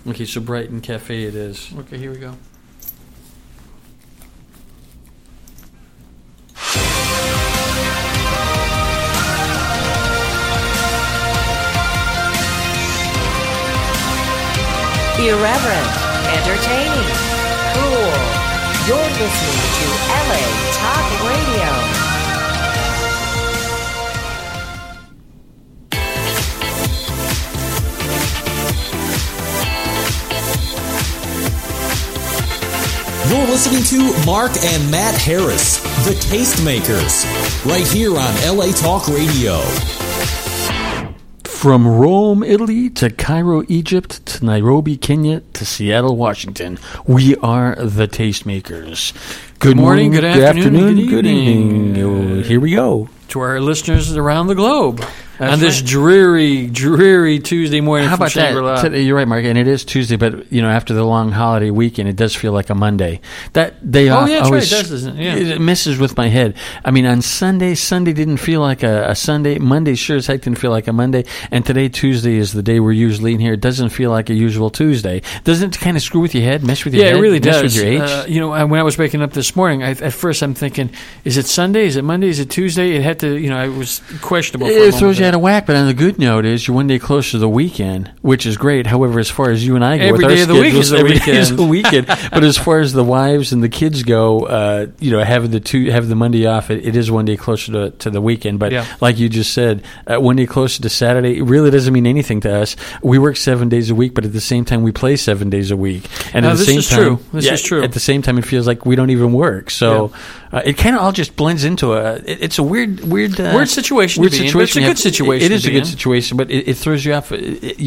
Okay, so Brighton Cafe it is. Okay, here we go. Irreverent, entertaining, cool. You're listening to LA Talk Radio. You're listening to Mark and Matt Harris, the Tastemakers, right here on LA Talk Radio. From Rome, Italy, to Cairo, Egypt, to Nairobi, Kenya, to Seattle, Washington, we are the Tastemakers. Good morning, good afternoon, good evening. Here we go. To our listeners around the globe. That's on this right. dreary Tuesday morning How from about Shangri-La. that? You're right, Mark, and it is Tuesday, but after the long holiday weekend, it does feel like a Monday. That day off that's always right, it does, doesn't it? Yeah. it messes with my head. I mean, on Sunday didn't feel like a Sunday. Monday sure as heck didn't feel like a Monday, and today, Tuesday, is the day we're usually in here. It doesn't feel like a usual Tuesday. Doesn't it kind of screw with your head, mess with your head? Yeah, it really mess does. with your age? When I was waking up this morning, at first I'm thinking, is it Sunday? Is it Monday? Is it Tuesday? It had to, it was questionable. For a It moment throws you there. out of whack, but on the good note is you're one day closer to the weekend, which is great. However, as far as you and I go, Every with our day of the week schedules, is a every day is weekend. a weekend. But as far as the wives and the kids go, having the Monday off, it is one day closer to the weekend. But Yeah. like you just said, one day closer to Saturday, it really doesn't mean anything to us. We work 7 days a week, but at the same time, we play 7 days a week. And Now, at the this same is time, true. This is true. At the same time, it feels like we don't even work. So it kind of all just blends into it's a weird situation weird to be in, situation. but it's a good situation It is to a be good in. situation, but it throws you off.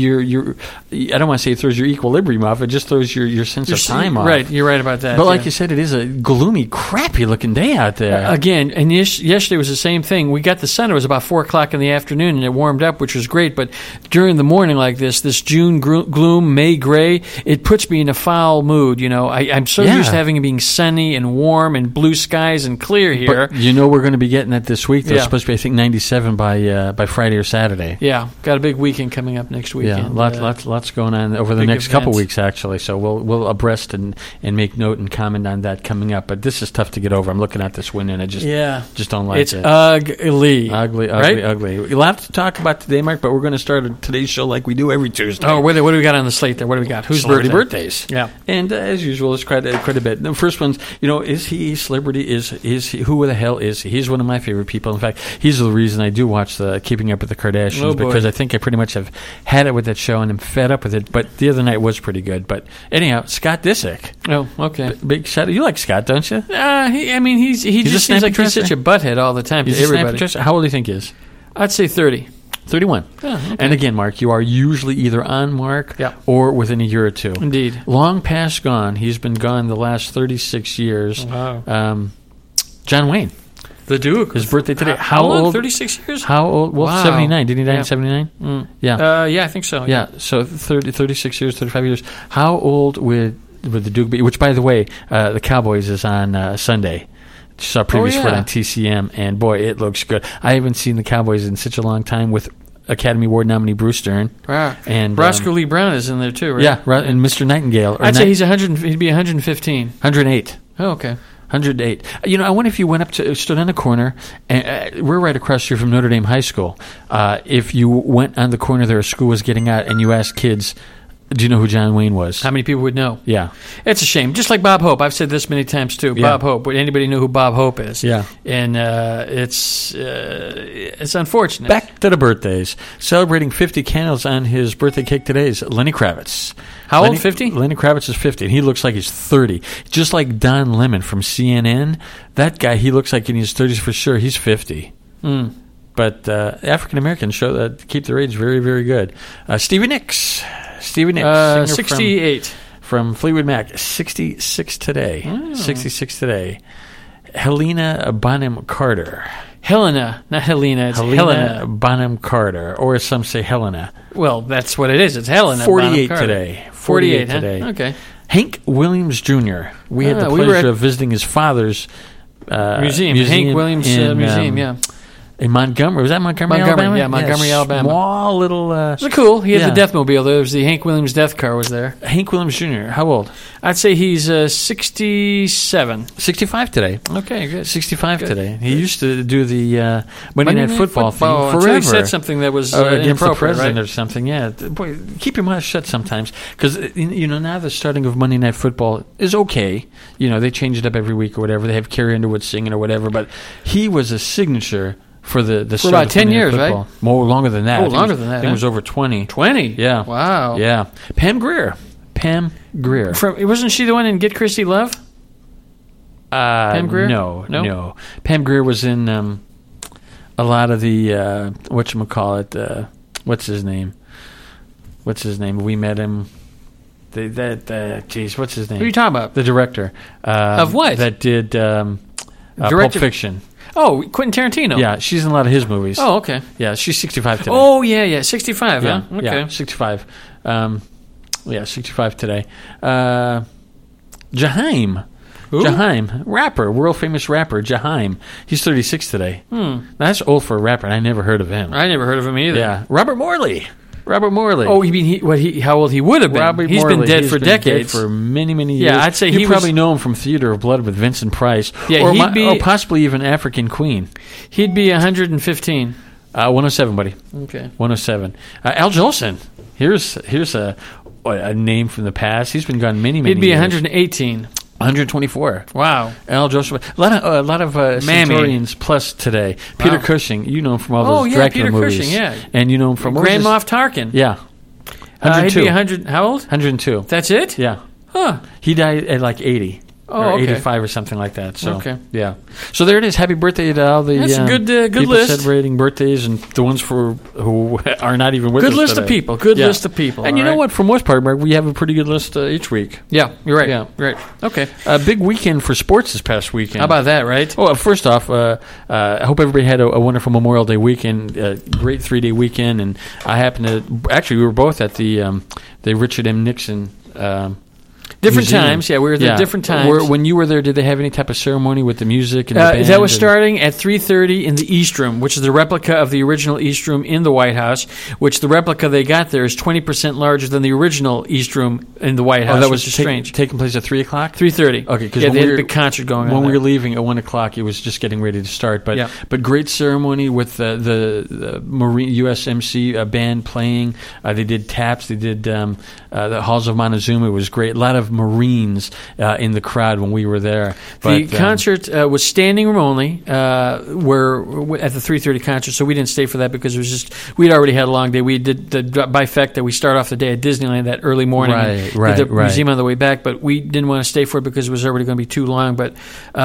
I don't want to say it throws your equilibrium off. It just throws your sense of time off. Right, you're right about that. But yeah. like you said, it is a gloomy, crappy looking day out there. Again, and yesterday was the same thing. We got the sun. It was about 4 o'clock in the afternoon, and it warmed up, which was great. But during the morning like this June gloom, May gray, it puts me in a foul mood. I'm so used to having it being sunny and warm and blue skies and clear here. But we're going to be getting it this week. There's Yeah. supposed to be, I think, 97 by Friday or Saturday. Yeah, got a big weekend coming up next weekend. Yeah, lots going on over the big next couple events. weeks, actually. So we'll abreast and make note and comment on that coming up. But this is tough to get over. I'm looking at this window and I just don't like it's it. ugly. Ugly, right? ugly. A lot to talk about today, Mark, but we're going to start today's show like we do every Tuesday. Oh, what do we got on the slate there? What do we got? Who's Celebrity birthday? birthdays. Yeah. And as usual, there's quite a bit. The first one's, is he a celebrity? Is he, who the hell is he? He's one of my favorite people. In fact, he's the reason I do watch the Keeping Up with the Kardashians, Oh, boy. because I think I pretty much have had it with that show and I'm fed up with it. But the other night was pretty good. But anyhow, Scott Disick. Oh, okay. Big shout out. You like Scott, don't you? He He's a just seems like snappy he's such a butthead all the time He's to a snap everybody. dresser. How old do you think he is? I'd say 30. 31. Oh, okay. And again, Mark, you are usually either on Mark Yeah. or within a year or two. Indeed. Long past gone. He's been gone the last 36 years. Wow. John Wayne. The Duke. His birthday today. How long? 36 years? How old? Well, Wow. 79. Didn't he die Yeah. in 79? Mm. Yeah. Yeah, I think so. Yeah. So 36 years, 35 years. How old would the Duke be? Which, by the way, the Cowboys is on Sunday. Saw a previous word on TCM, and boy, it looks good. I haven't seen the Cowboys in such a long time with Academy Award nominee Bruce Stern. Wow. And Roscoe Lee Brown is in there too, right? Yeah, and Mr. Nightingale. I'd say he'd be 115. 108. Oh, okay. 108. I wonder if you went up to, stood on a corner, and we're right across here from Notre Dame High School. If you went on the corner there, a school was getting out, and you asked kids, do you know who John Wayne was? How many people would know? Yeah. It's a shame. Just like Bob Hope. I've said this many times too. Yeah. Bob Hope. Would anybody know who Bob Hope is? Yeah. And it's unfortunate. Back to the birthdays. Celebrating 50 candles on his birthday cake today is Lenny Kravitz. How old, 50? Lenny Kravitz is 50, and he looks like he's 30. Just like Don Lemon from CNN. That guy, he looks like in his 30s for sure. He's 50. Mm. But African Americans show that keep their age very, very good. Stevie Nicks. Stevie Nicks. 68. From Fleetwood Mac. 66 today. Oh. 66 today. Helena Bonham Carter. Helena, not Helena. It's Helena. Bonham Carter. Or as some say, Helena. Well, that's what it is. It's Helena. 48 Bonham Carter. today. 48 today. Huh? Okay. Hank Williams Jr. We had the we were pleasure at of visiting his father's museum. Hank Williams in, Museum, yeah. In Montgomery. Was that Montgomery, Alabama? Yeah, Montgomery, Alabama. Small little... it was cool. He had the Deathmobile. There was the Hank Williams Death Car was there. Hank Williams Jr., how old? I'd say he's 67. 65 today. Okay, good. 65 today. He used to do the Monday Night Football thing forever. Until he said something that was against the president, right? or something. Yeah, boy, keep your mouth shut sometimes, because now the starting of Monday Night Football is okay. They change it up every week or whatever. They have Carrie Underwood singing or whatever, but he was a signature for the for about 10 years, football. Right? More longer than that. Longer than that. It was over 20. 20? Yeah. Wow. Yeah. Pam Grier. Wasn't she the one in Get Christy Love? Pam Grier? No. Pam Grier was in a lot of the whatchamacallit, what's his name? We met him. Jeez, what's his name? Who are you talking about? The director. Of what? That did Pulp Fiction. Oh, Quentin Tarantino. Yeah, she's in a lot of his movies. Oh, okay. Yeah, she's 65 today. Oh, yeah, 65, yeah, huh? Okay. Yeah, 65. 65 today. Jaheim. Who? Jaheim, rapper, world-famous rapper, Jaheim. He's 36 today. Now, that's old for a rapper, and I never heard of him. I never heard of him either. Yeah. Robert Morley. Oh, you mean how old he would have been? He's been dead for decades. Dead for many, many years. Yeah, I'd say you probably know him from Theater of Blood with Vincent Price. Yeah, or possibly even African Queen. He'd be 115. 107, buddy. Okay. 107. Al Jolson. Here's a name from the past. He's been gone many, many years. He'd be 118. 124. Wow. Al Joseph. A lot of Centurions plus today. Wow. Peter Cushing. You know him from all those Dracula Peter movies. Cushing, yeah. And you know him from... Grand Moff Tarkin. Yeah. 102. He'd be 100... How old? 102. That's it? Yeah. Huh. He died at like 80. Or 85 or something like that. So, okay. Yeah. So there it is. Happy birthday to all the That's a good people list. celebrating birthdays, and the ones who are not even with us Good list today. of people. Good list of people. And you know what? For the most part, Mark, we have a pretty good list each week. Yeah, you're right. Yeah. Right. Okay. A big weekend for sports this past weekend. How about that, right? Oh, first off, I hope everybody had a wonderful Memorial Day weekend, great 3-day weekend, and I happened to... Actually, we were both at the Richard M. Nixon... Different museum. times, yeah. We were there at different times. When you were there, did they have any type of ceremony with the music and the band? That was starting at 3:30 in the East Room, which is the replica of the original East Room in the White House, which the replica they got there is 20% larger than the original East Room in the White House. Oh, that was strange. Taking place at 3 o'clock? 3:30. Okay, because they had a big concert going on. When we were leaving at 1 o'clock, it was just getting ready to start. But great ceremony with the Marine USMC band playing. They did taps. They did the Halls of Montezuma. It was great. A lot of Marines in the crowd when we were there. The concert was standing room only. We're at the 3:30 concert, so we didn't stay for that because it was just we'd already had a long day. We did the bifecta. We start off the day at Disneyland that early morning. Right. Did the museum on the way back, but we didn't want to stay for it because it was already going to be too long. But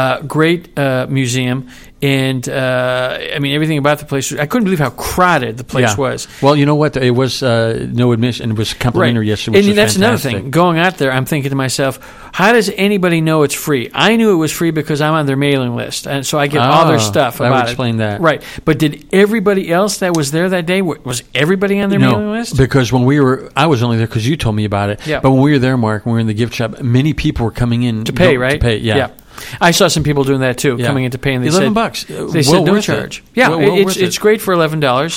great museum. And, everything about the place, I couldn't believe how crowded the place was. Well, you know what? It was no admission. It was complimentary yesterday, which was that's fantastic. Another thing. Going out there, I'm thinking to myself, how does anybody know it's free? I knew it was free because I'm on their mailing list, and so I get all their stuff about that would explain that. Right. But did everybody else that was there that day, was everybody on their mailing list? Because when I was only there because you told me about it. Yeah. But when we were there, Mark, when we were in the gift shop, many people were coming in. To pay, right? To pay, yeah. I saw some people doing that too, coming in to pay, and they $11. They said no charge. Yeah, it's great for $11.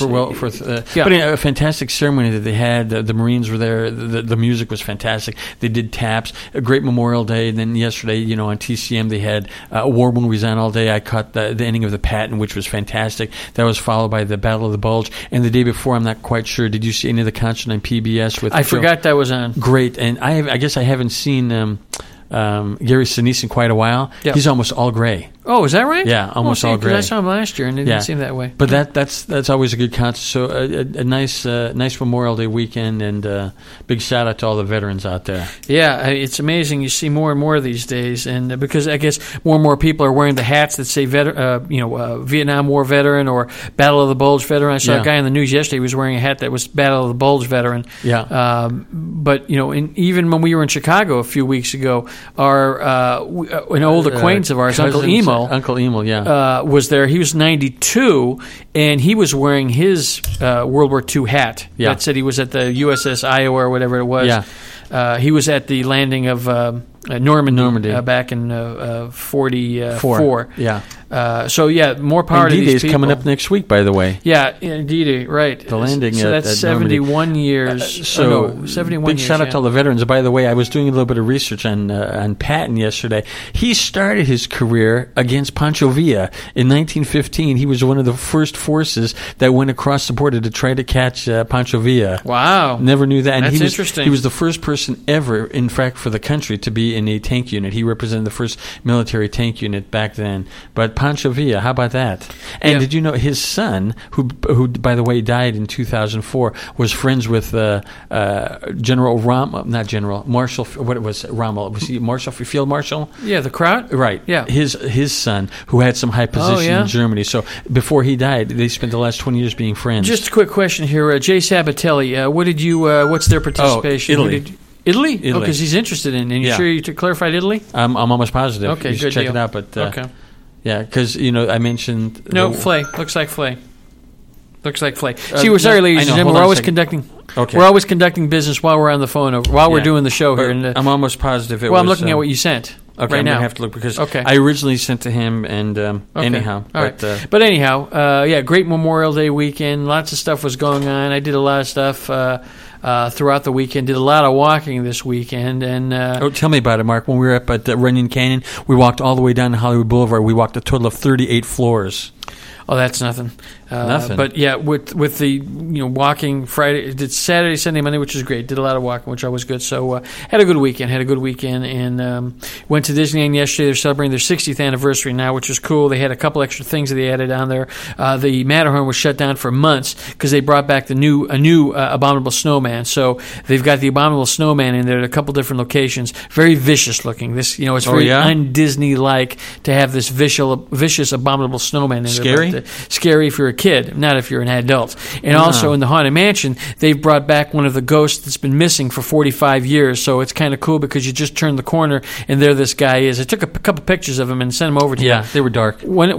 But a fantastic ceremony that they had. The Marines were there. The music was fantastic. They did taps. A great Memorial Day. And then yesterday, on TCM, they had a war movies on all day. I caught the ending of The Patton, which was fantastic. That was followed by the Battle of the Bulge. And the day before, I'm not quite sure. Did you see any of the concert on PBS with? I forgot that was on. Great, and I guess I haven't seen. Gary Sinise in quite a while. Yep. He's almost all gray. Oh, is that right? Yeah, almost all gray. I saw him last year, and it didn't seem that way. But that's always a good concert. So a nice Memorial Day weekend, and big shout out to all the veterans out there. Yeah, it's amazing. You see more and more these days, and because I guess more and more people are wearing the hats that say Vietnam War veteran or Battle of the Bulge veteran. I saw a guy in the news yesterday who was wearing a hat that was Battle of the Bulge veteran. Yeah. But even when we were in Chicago a few weeks ago, an old acquaintance of ours, Uncle Emo, was there. He was 92, and he was wearing his World War II hat. That said he was at the USS Iowa or whatever it was. Yeah. He was at the landing of Normandy. Back in 44. Yeah. So more power to these people. D-Day's coming up next week, by the way. Yeah, D-Day, right. The landing. So that's 71 years. 71 big years, shout out to all the veterans. By the way, I was doing a little bit of research on Patton yesterday. He started his career against Pancho Villa in 1915. He was one of the first forces that went across the border to try to catch Pancho Villa. Wow. Never knew that. And that's interesting. He was the first person ever, in fact, for the country to be in a tank unit. He represented the first military tank unit back then. But Pancho Villa, how about that? And did you know his son, who by the way died in 2004, was friends with General Marshal? What was Rommel? Was he Field Marshal? Yeah, the Kraut. Right. Yeah. His son, who had some high position in Germany. So before he died, they spent the last 20 years being friends. Just a quick question here, Jay Sabatelli. What did you? What's their participation? Italy. Italy? Oh, because he's interested in. And you sure you clarified Italy? I'm almost positive. Okay, you should check it out. But okay. Yeah, because I mentioned Flay. Looks like Flay. See, we're sorry, ladies and gentlemen. We're always conducting. Okay. We're always conducting business while we're on the phone, we're doing the show here. And, I'm almost positive it was. Well, I'm looking at what you sent. Okay, right now. I'm gonna have to look because I originally sent to him, and anyhow. All right. But anyhow, great Memorial Day weekend. Lots of stuff was going on. I did a lot of stuff throughout the weekend. Did a lot of walking this weekend. And tell me about it, Mark. When we were up at Runyon Canyon, we walked all the way down to Hollywood Boulevard. We walked a total of 38 floors. Oh, that's nothing. Nothing. But yeah, with the walking Friday, did Saturday, Sunday, Monday, which was great. Did a lot of walking, which was good. So had a good weekend. And went to Disneyland yesterday. They're celebrating their 60th anniversary now, which is cool. They had a couple extra things that they added on there. The Matterhorn was shut down for months because they brought back a new Abominable Snowman. So they've got the Abominable Snowman in there at a couple different locations. Very vicious looking. This it's very un-Disney like to have this vicious Abominable Snowman in there. Scary? Scary if you're a kid, not if you're an adult. And also in the Haunted Mansion, they've brought back one of the ghosts that's been missing for 45 years. So it's kind of cool because you just turn the corner and there this guy is. I took a couple pictures of him and sent them over to you. Yeah, they were dark. But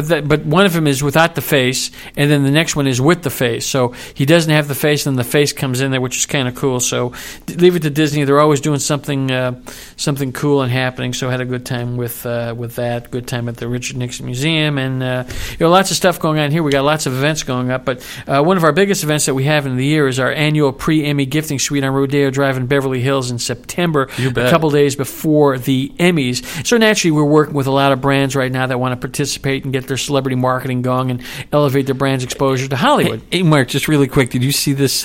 one of them is without the face, and then the next one is with the face. So he doesn't have the face, and the face comes in there, which is kind of cool. So leave it to Disney. They're always doing something cool and happening. So I had a good time with that. Good time at the Richard Nixon Museum, and lots of stuff going on here. We got lots of events going up, but one of our biggest events that we have in the year is our annual pre-Emmy gifting suite on Rodeo Drive in Beverly Hills in September, a couple days before the Emmys. So naturally, we're working with a lot of brands right now that want to participate and get their celebrity marketing going and elevate their brand's exposure to Hollywood. Hey, Mark, just really quick, did you see this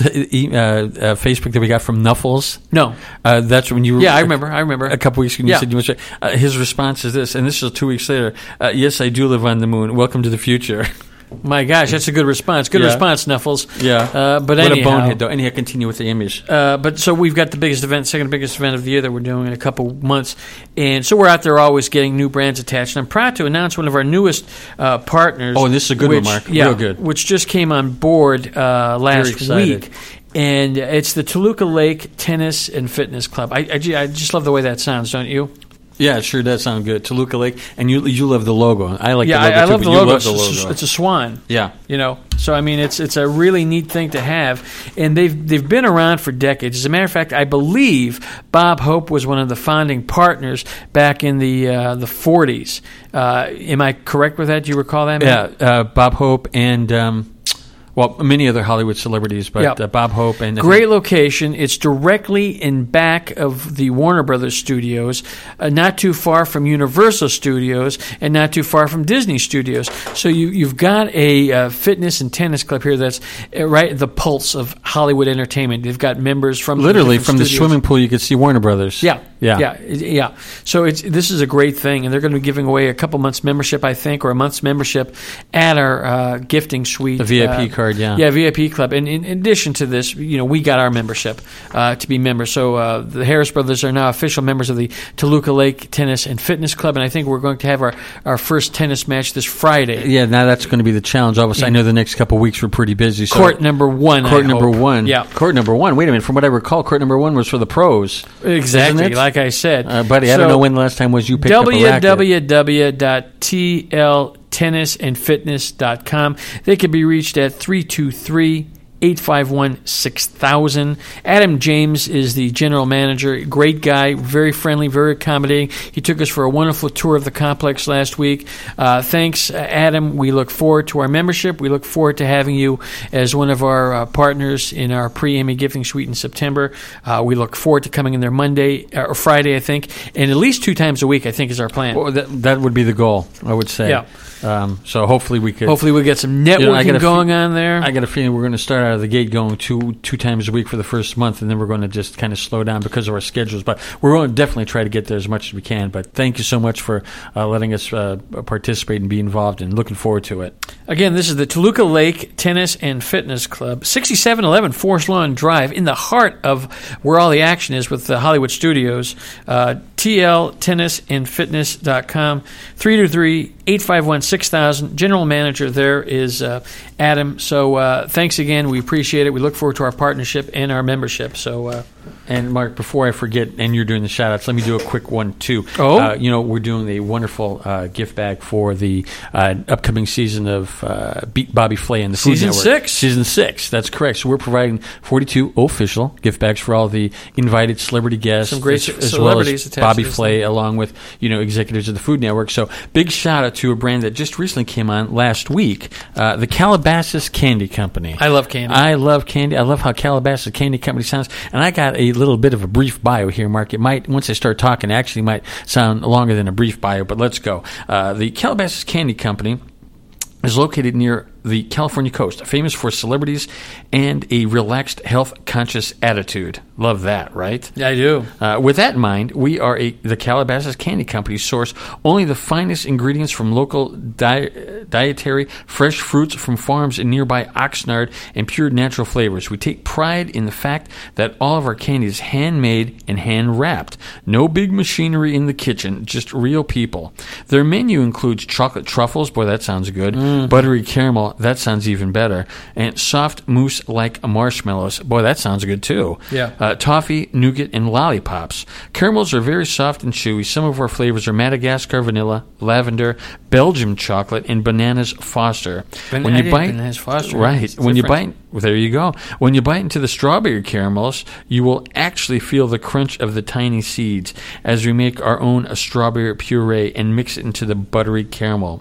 Facebook that we got from Knuffles? No. That's when you were... Yeah, I remember. A couple weeks ago, you said you must... his response is this, and this is 2 weeks later. Yes, I do live on the moon. Welcome to the future. My gosh, that's a good response. Good response, Snuffles. Yeah. But what anyhow, a bonehead, though. Anyhow, continue with the image. But so we've got the second biggest event of the year that we're doing in a couple months. And so we're out there always getting new brands attached. And I'm proud to announce one of our newest partners. Oh, this is a good one, Mark. Real good. Which just came on board last week. And it's the Toluca Lake Tennis and Fitness Club. I just love the way that sounds, don't you? Yeah, it sure does sound good. Toluca Lake, and you love the logo. I like the logo I too, love but the you logo. love the logo. It's a swan. Yeah. So I mean, it's a really neat thing to have, and they've been around for decades. As a matter of fact, I believe Bob Hope was one of the founding partners back in the 40s. Am I correct with that? Do you recall that? Yeah, Bob Hope and. Many other Hollywood celebrities, but Bob Hope and... Great location. It's directly in back of the Warner Brothers studios, not too far from Universal Studios, and not too far from Disney Studios. So you've got a fitness and tennis club here that's right at the pulse of Hollywood entertainment. They've got members from... Literally, from the swimming pool, you could see Warner Brothers. Yeah. So this is a great thing, and they're going to be giving away a couple months membership, I think, or a month's membership at our gifting suite. The VIP card. Yeah, VIP club. And in addition to this, we got our membership to be members. So the Harris brothers are now official members of the Toluca Lake Tennis and Fitness Club, and I think we're going to have our first tennis match this Friday. Yeah, now that's going to be the challenge. Obviously, I know the next couple of weeks we're pretty busy. So court number one. Court number one. Yeah. Court number one. Wait a minute. From what I recall, court number one was for the pros. Exactly, like I said. Buddy, I don't know when the last time was you picked up a racket. www.tennisandfitness.com. They can be reached at 323 851-6000. Adam James is the general manager. Great guy, very friendly, very accommodating. He took us for a wonderful tour of the complex last week. Thanks, Adam. We look forward to our membership. We look forward to having you as one of our partners in our pre-Emmy gifting suite in September. We look forward to coming in there Monday or Friday, I think, and at least 2 times a week, I think, is our plan. Well, that would be the goal, I would say. Yeah. So hopefully we could. Hopefully we'll get some networking going on there. I got a feeling we're going to start out of the gate going two times a week for the first month, and then we're going to just kind of slow down because of our schedules. But we're going to definitely try to get there as much as we can. But thank you so much for letting us participate and be involved, and looking forward to it. Again, this is the Toluca Lake Tennis and Fitness Club, 6711 Forest Lawn Drive, in the heart of where all the action is with the Hollywood Studios. TLTennisandfitness.com, 323-851-6000. General manager there is Adam. So thanks again. We appreciate it. We look forward to our partnership and our membership. So, and Mark, before I forget, and you're doing the shout-outs, let me do a quick one, too. Oh? We're doing a wonderful gift bag for the upcoming season of Beat Bobby Flay and the Food Network. Season 6, that's correct. So we're providing 42 official gift bags for all the invited celebrity guests. Some great as celebrities well as attached Bobby to this Flay, along with executives of the Food Network. So big shout-out to a brand that just recently came on last week, the Calabasas Candy Company. I love candy. I love candy. I love how Calabasas Candy Company sounds. And I got a little bit of a brief bio here, Mark. It might, once I start talking, actually might sound longer than a brief bio, but let's go. The Calabasas Candy Company is located near the California coast, famous for celebrities and a relaxed, health-conscious attitude. Love that, right? Yeah, I do. With that in mind, we are the Calabasas Candy Company source only the finest ingredients from local dietary, fresh fruits from farms in nearby Oxnard, and pure natural flavors. We take pride in the fact that all of our candy is handmade and hand-wrapped. No big machinery in the kitchen, just real people. Their menu includes chocolate truffles, boy, that sounds good, buttery caramel, that sounds even better, and soft mousse-like marshmallows, boy, that sounds good too. Yeah. Toffee, nougat, and lollipops. Caramels are very soft and chewy. Some of our flavors are Madagascar vanilla, lavender, Belgium chocolate, and bananas Foster. When you bite, bananas Foster, right? When you bite, well, there you go. When you bite into the strawberry caramels, you will actually feel the crunch of the tiny seeds as we make our own strawberry puree and mix it into the buttery caramel.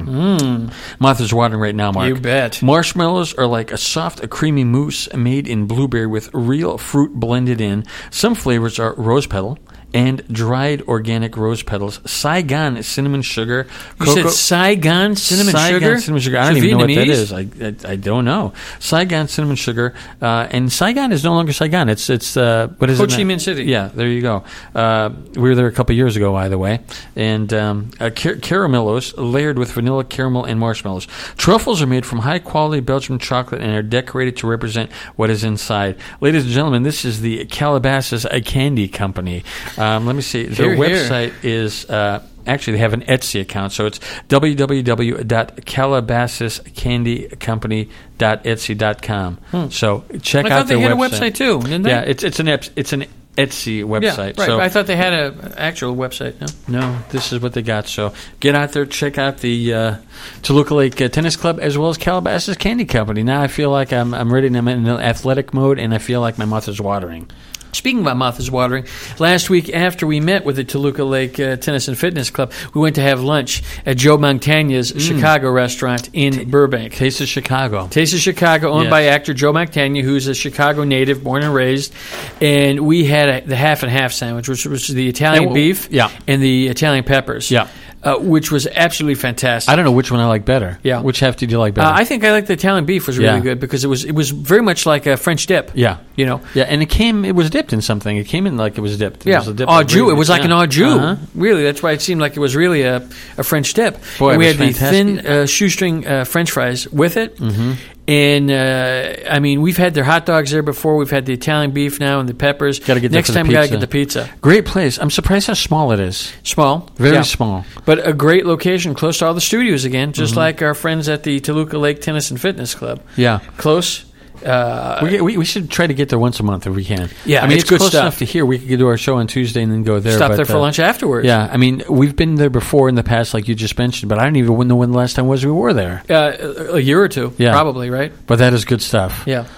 Mouth is watering right now, Mark. You bet. Marshmallows are like a soft, creamy mousse made in blueberry with real fruit blended in. Some flavors are rose petal and dried organic rose petals, Saigon cinnamon sugar. You said Saigon cinnamon sugar? Cinnamon sugar. I don't even know what that is. I don't know. Saigon cinnamon sugar, and Saigon is no longer Saigon. It's what is Ho it? Chi Minh City. Yeah, there you go. We were there a couple years ago, by the way. And caramellos layered with vanilla, caramel, and marshmallows. Truffles are made from high-quality Belgian chocolate and are decorated to represent what is inside. Ladies and gentlemen, this is the Calabasas Candy Company. Let me see. Their website is actually they have an Etsy account, so it's www.calabasascandycompany.etsy.com. So check out their website. I thought they had a website too, didn't they? Yeah, it's an Etsy website. Yeah, right. So, I thought they had an actual website. No, this is what they got. So get out there, check out the Toluca Lake Tennis Club as well as Calabasas Candy Company. Now I feel like I'm ready. I'm in athletic mode, and I feel like my mouth is watering. Speaking about mouth is watering, last week after we met with the Toluca Lake Tennis and Fitness Club, we went to have lunch at Joe Montagna's Chicago restaurant in Burbank. Taste of Chicago. Taste of Chicago, owned by actor Joe Montagna, who's a Chicago native, born and raised. And we had the half and half sandwich, which was the Italian beef and the Italian peppers. Yeah. Which was absolutely fantastic. I don't know which one I like better. Yeah. Which half did you like better? I think I like the Italian beef was really good because it was very much like a French dip. Yeah. You know? Yeah, and it was dipped in something. It came in like it was dipped. It was a dip au jus. It was like an au jus. Really, that's why it seemed like it was really a French dip. Boy, and we had fantastic. the thin shoestring French fries with it. Mm-hmm. And, I mean, we've had their hot dogs there before. We've had the Italian beef now and the peppers. Next time, we got to get the pizza. Great place. I'm surprised how small it is. Small. Very small. But a great location, close to all the studios again, just like our friends at the Toluca Lake Tennis and Fitness Club. Yeah. Close. We should try to get there once a month if we can. Yeah, I mean, it's good close enough to here. We could do our show on Tuesday and then go there. Stop there for lunch afterwards. Yeah, I mean, we've been there before in the past, like you just mentioned, but I don't even know when the last time was we were there. A year or two, probably, right? But that is good stuff. Yeah.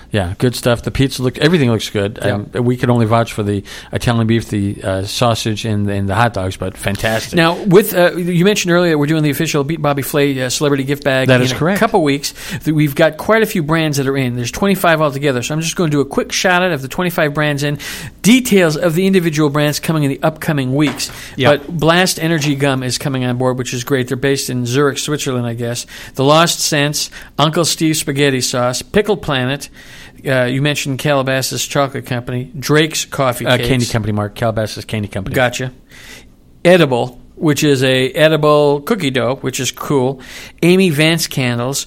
Yeah, good stuff. The pizza everything looks good. Yeah. We could only vouch for the Italian beef, the sausage, and the hot dogs, but fantastic. Now, with you mentioned earlier that we're doing the official Beat Bobby Flay celebrity gift bag. That is correct. A couple weeks. We've got quite a few brands that are in. There's 25 altogether, so I'm just going to do a quick shout out of the 25 brands in. Details of the individual brands coming in the upcoming weeks. Yep. But Blast Energy Gum is coming on board, which is great. They're based in Zurich, Switzerland, I guess. The Lost Scents, Uncle Steve's Spaghetti Sauce, Pickle Planet. You mentioned Calabasas Chocolate Company, Drake's Coffee Cakes. Candy Company, Mark. Calabasas Candy Company. Gotcha. Edible, which is a edible cookie dough, which is cool. Amy Vance Candles,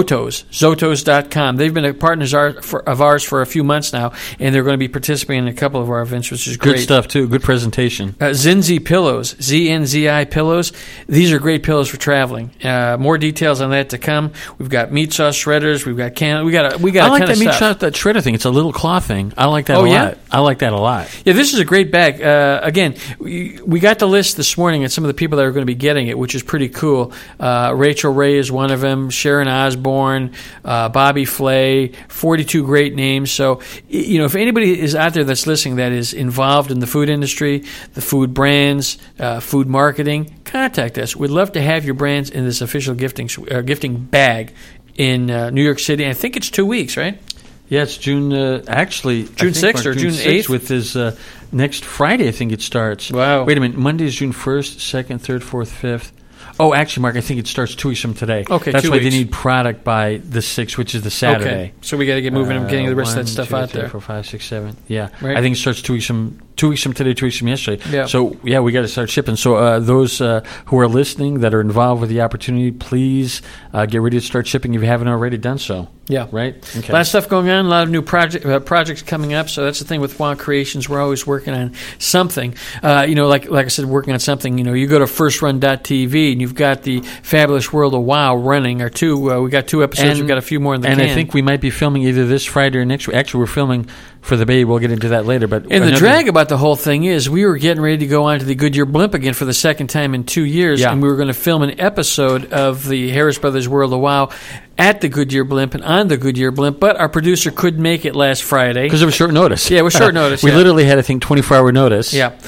Zotos.com. They've been partners of ours for a few months now, and they're going to be participating in a couple of our events, which is great. Good stuff, too. Good presentation. Zinzi Pillows, ZNZI Pillows. These are great pillows for traveling. More details on that to come. We've got meat sauce shredders. We've got we got I like a ton that of meat stuff. sauce, that shredder thing. It's a little claw thing. I like that a lot. Yeah? I like that a lot. Yeah, this is a great bag. Again, we got the list this morning and some of the people that are going to be getting it, which is pretty cool. Rachel Ray is one of them, Sharon Osbourne, Bobby Flay, 42 great names. So, if anybody is out there that's listening that is involved in the food industry, the food brands, food marketing, contact us. We'd love to have your brands in this official gifting bag in New York City. I think it's 2 weeks, right? Yeah, it's June, June 6th or June 8th? With his next Friday, I think it starts. Wow. Wait a minute. Monday is June 1st, 2nd, 3rd, 4th, 5th. Oh, actually, Mark, I think it starts 2 weeks from today. Okay, That's 2 why weeks. they need product by the 6th, which is the Saturday. Okay, so we got to get moving and getting the rest of that stuff 1, 2, out 3, there. 4, 5, 6, 7. Yeah, Right. I think it starts 2 weeks from today, 2 weeks from yesterday. Yeah. So yeah, we got to start shipping. So those who are listening that are involved with the opportunity, please get ready to start shipping if you haven't already done so. Yeah. Right. Okay. A lot of stuff going on, a lot of new projects coming up. So that's the thing with WA Creations. We're always working on something. Like I said, working on something. You go to FirstRun.tv and you've got the Fabulous World of WoW running. Or two. We got 2 episodes. We've got a few more in the can. And I think we might be filming either this Friday or next week. Actually, we're filming for the Bay. We'll get into that later. But the drag about the whole thing is we were getting ready to go on to the Goodyear Blimp again for the second time in 2 years, and we were going to film an episode of the Harris Brothers World of WoW at the Goodyear Blimp and on the Goodyear Blimp, but our producer couldn't make it last Friday. Because it was short notice. Yeah, it was short notice. We literally had, I think, 24-hour notice. Yeah.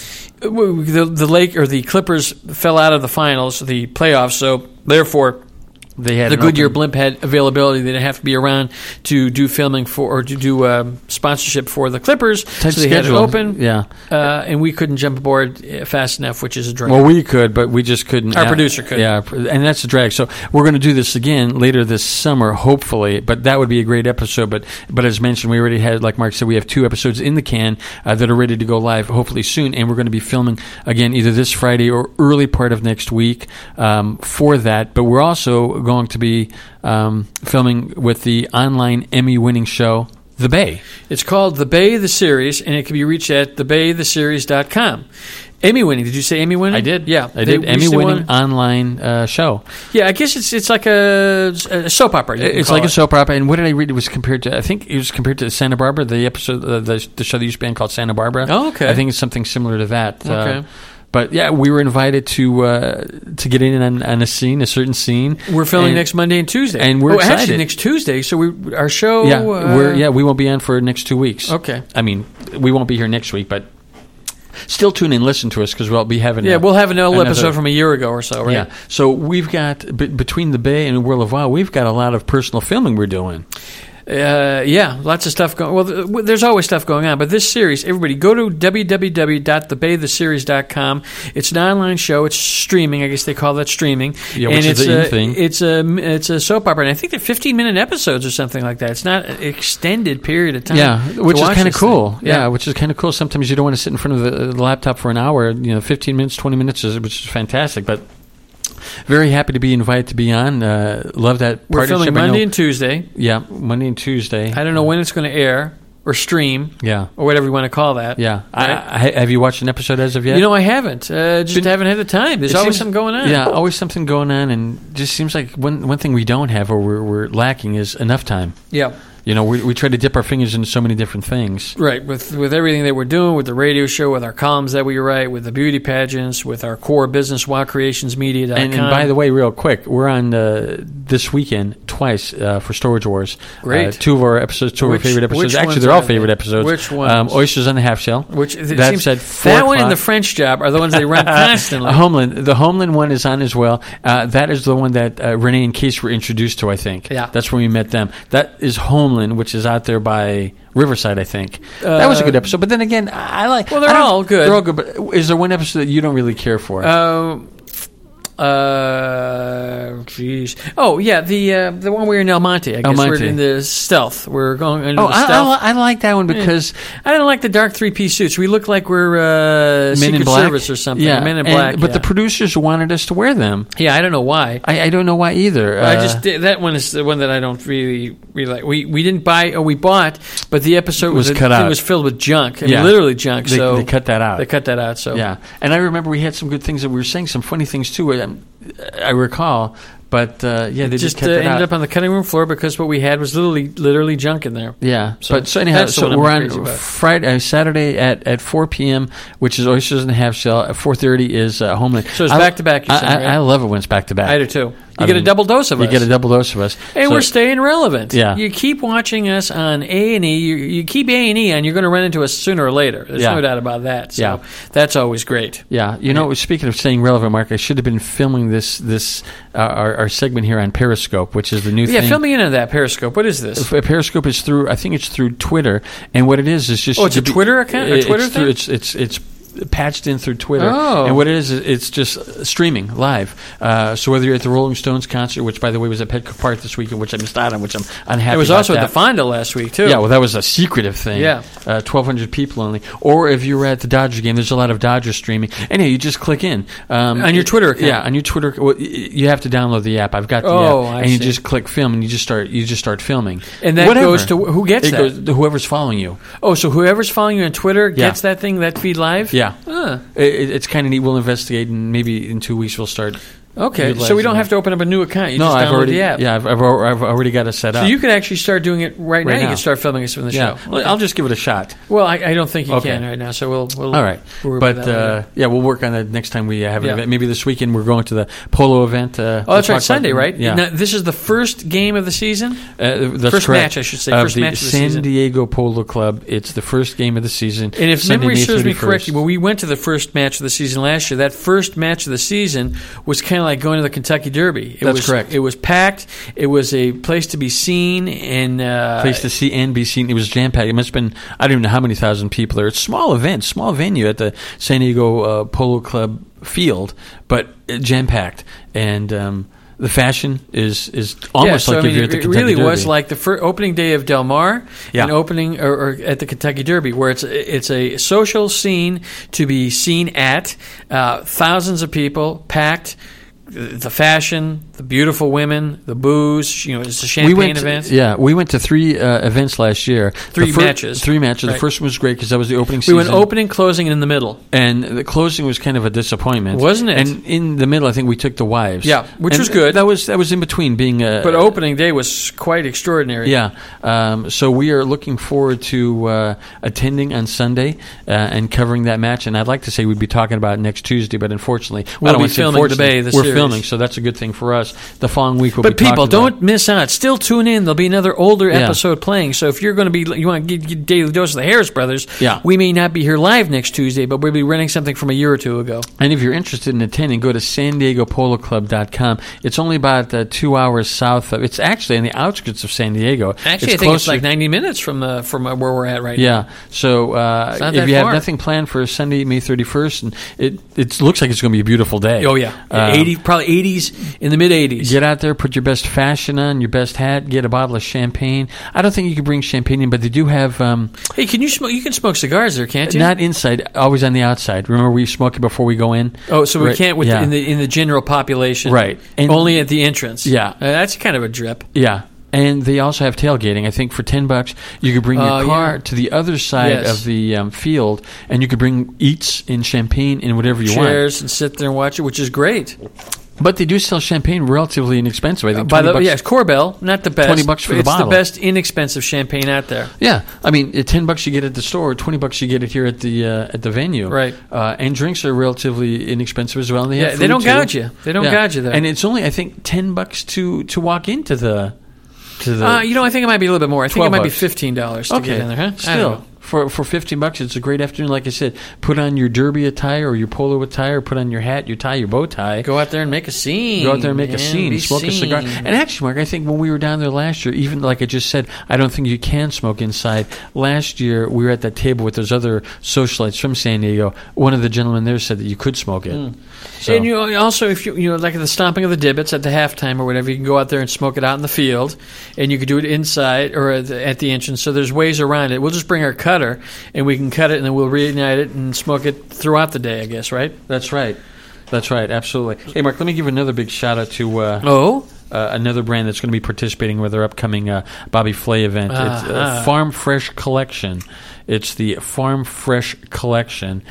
The Clippers fell out of the finals, the playoffs, so therefore They had the Goodyear Blimp had availability. They didn't have to be around to do filming or to do sponsorship for the Clippers. Tight so they had it schedule. open, Yeah. and we couldn't jump aboard fast enough, which is a drag. Well, we could, but we just couldn't. Our producer could. Yeah, and that's a drag. So we're going to do this again later this summer, hopefully. But that would be a great episode. But as mentioned, we already had, like Mark said, we have 2 episodes in the can that are ready to go live, hopefully soon. And we're going to be filming again either this Friday or early part of next week for that. But we're also going to be filming with the online Emmy-winning show, The Bay. It's called The Bay, the Series, and it can be reached at thebaytheseries.com. Emmy-winning. Did you say Emmy-winning? I did. Yeah. I did. Emmy-winning online show. Yeah, I guess it's like a soap opera. It's like a soap opera. And what did I read? It was compared to, I think it was compared to Santa Barbara, the episode, the show that used to be on called Santa Barbara. Oh, okay. I think it's something similar to that. Okay. But yeah, we were invited to get in on a certain scene. We're filming next Monday and Tuesday, and we're excited. Actually, next Tuesday. So our show. Yeah, we won't be on for next 2 weeks. Okay. I mean, we won't be here next week, but still tune in and listen to us because we'll be having. We'll have another episode from a year ago or so, right? Yeah. So we've got between the Bay and World of WoW, we've got a lot of personal filming we're doing. Lots of stuff going. Well, there's always stuff going on, but this series, everybody go to www.thebaytheseries.com. It's an online show. It's streaming. I guess they call that streaming. Yeah, which is the thing. It's a soap opera, and I think they're 15-minute episodes or something like that. It's not an extended period of time. Yeah, which is kind of cool. Thing. Yeah, which is kind of cool. Sometimes you don't want to sit in front of the laptop for an hour. 15 minutes, 20 minutes, which is fantastic, but. Very happy to be invited to be on. Love that partnership. We're filming Monday and Tuesday. Yeah, Monday and Tuesday. I don't know when it's going to air or stream. Yeah. Or whatever you want to call that. Yeah. Right? Have you watched an episode as of yet? I haven't. Just haven't had the time. There's always something going on. Yeah, always something going on, and just seems like one thing we don't have or we're lacking is enough time. Yeah. We try to dip our fingers into so many different things. Right, with everything that we're doing, with the radio show, with our columns that we write, with the beauty pageants, with our core business, wildcreationsmedia.com. And by the way, real quick, we're on this weekend twice for Storage Wars. Great. 2 of our episomes, 2 of our favorite episodes. Actually, they're all favorite episodes. Which ones? Oysters on the Half Shell. That one and the French Job are the ones they run constantly. The Homeland one is on as well. That is the one that Renee and Case were introduced to, I think. Yeah. That's when we met them. That is Homeland, which is out there by Riverside, I think. That was a good episode. But then again, I like... Well, they're all good. They're all good. But is there one episode that you don't really care for? Jeez. Oh, yeah, the one where you're in El Monte. I guess we're in the stealth. We're going into the stealth. I like that one because... I don't like the dark 3-piece suits. We look like we're Secret Service or something. Yeah. Men in Black. But the producers wanted us to wear them. Yeah, I don't know why. I don't know why either. That one is the one that I don't really like. We didn't buy, or we bought, but the episode was cut out. It was filled with junk. I mean, literally junk. They cut that out. They cut that out. So yeah, and I remember we had some good things that we were saying, some funny things too. I recall, but they just cut that out. Ended up on the cutting room floor because what we had was literally junk in there. Yeah, so anyhow, we're on Saturday at 4 p.m., which is Oysters and a Half Shell. At 4:30 is Homeland. So it's back to back. I love it when it's back to back. I do too. You get a double dose of us. You get a double dose of us. And we're staying relevant. Yeah. You keep watching us on A&E. You keep A&E, and you're going to run into us sooner or later. There's no doubt about that. So that's always great. Yeah. Speaking of staying relevant, Mark, I should have been filming this our segment here on Periscope, which is the new thing. Yeah, fill me in on that, Periscope. What is this? Periscope is I think it's through Twitter. And what it is just... Oh, it's a Twitter account? A Twitter thing? It's patched in through Twitter. Oh. And what it is, it's just streaming live. So whether you're at the Rolling Stones concert, which, by the way, was at Petco Park this weekend, which I missed out on, which I'm unhappy about. It was also at the Fonda last week, too. Yeah, well, that was a secretive thing. Yeah. 1,200 people only. Or if you were at the Dodger game, there's a lot of Dodger streaming. Anyway, you just click in. On your Twitter account? Yeah, on your Twitter. Well, you have to download the app. I've got the app. And you just click film, and you just start filming. And that goes to... Who gets that? It goes to whoever's following you. Oh, so whoever's following you on Twitter gets that feed live? Yeah. It's kind of neat. We'll investigate, and maybe in 2 weeks we'll start. Okay, so we don't have to open up a new account. You just download the app. Yeah, I've already got it set up. So you could actually start doing it right now. You can start filming us from the show. Well, I'll just give it a shot. Well, I don't think you can right now, so we'll all right. But we'll work on that next time we have an event. Maybe this weekend we're going to the polo event. That's right, Sunday, right? Yeah. Now, this is the first game of the season? That's first correct. match, I should say. First match of the season. San Diego Polo Club. It's the first game of the season. And if memory serves me correctly, when we went to the first match of the season last year, that first match of the season was kind of like going to the Kentucky Derby. That's correct. It was packed. It was a place to be seen. Place to see and be seen. It was jam-packed. It must have been, I don't even know how many thousand people there. It's a small event, small venue at the San Diego Polo Club field, but jam-packed. And the fashion is almost like if you're at the Kentucky Derby. It really was like the opening day of Del Mar and opening or at the Kentucky Derby, where it's a social scene to be seen at. Thousands of people, packed. The fashion, the beautiful women, the booze. It's a champagne event. Yeah, we went to 3 events last year. Three matches. Right. The first one was great because that was the opening season. We went opening, closing, and in the middle. And the closing was kind of a disappointment, wasn't it? And in the middle, I think we took the wives. Yeah, which was good. That was in between being. But opening day was quite extraordinary. Yeah. So we are looking forward to attending on Sunday and covering that match. And I'd like to say we'd be talking about it next Tuesday, but unfortunately, we'll be filming the Bay. We're filming, so that's a good thing for us. The following week we'll be talking about. But people, don't miss out. Still tune in. There'll be another older episode playing. So if you're going to you want to get a daily dose of the Harris Brothers, we may not be here live next Tuesday, but we'll be running something from a year or two ago. And if you're interested in attending, go to SanDiegoPoloClub.com. It's only about 2 hours south of. It's actually on the outskirts of San Diego. Actually, I think it's like 90 minutes from where we're at right now. Yeah. So if you have nothing planned for Sunday, May 31st, and it looks like it's going to be a beautiful day. Oh yeah, probably 80s in the mid-80s. Get out there, put your best fashion on, your best hat, get a bottle of champagne. I don't think you can bring champagne in, but they do have. Hey, can you smoke? You can smoke cigars there, can't you? Not inside, always on the outside. Remember, we smoke it before we go in. Oh, so we can't in the general population, right? And only at the entrance. Yeah, that's kind of a drip. Yeah. And they also have tailgating. I think for $10, you could bring your car to the other side of the field, and you could bring eats and champagne and whatever you want. Chairs and sit there and watch it, which is great. But they do sell champagne relatively inexpensive. I think yes, Korbel, not the best. $20 for the bottle. It's the best inexpensive champagne out there. Yeah, I mean, $10 you get at the store, $20 you get it here at the venue. Right. And drinks are relatively inexpensive as well. And they don't gouge you. They don't gouge you there. And it's only, I think, $10 to walk into the. I think it might be a little bit more. I think it might be $15 to get in there. Huh? Still. For $15, it's a great afternoon. Like I said, put on your derby attire or your polo attire, put on your hat, your tie, your bow tie. Go out there and make a scene. Smoke a cigar. And actually, Mark, I think when we were down there last year, even like I just said, I don't think you can smoke inside. Last year, we were at that table with those other socialites from San Diego. One of the gentlemen there said that you could smoke it. So. And you also, if you like at the stomping of the Dibbits at the halftime or whatever, you can go out there and smoke it out in the field, and you could do it inside or at the entrance. So there's ways around it. We'll just bring our cutter, and we can cut it, and then we'll reignite it and smoke it throughout the day, I guess, right? That's right. Absolutely. Hey, Mark, let me give another big shout-out to another brand that's going to be participating with their upcoming Bobby Flay event. It's Farm Fresh Collection. It's the Farm Fresh Collection.